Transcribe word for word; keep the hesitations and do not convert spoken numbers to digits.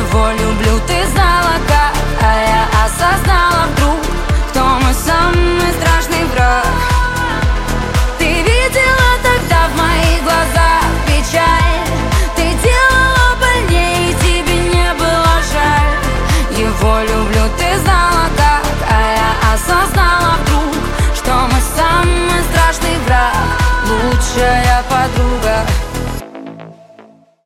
его люблю. Ты знала, как, а я осознала вдруг, кто мой самый страшный враг.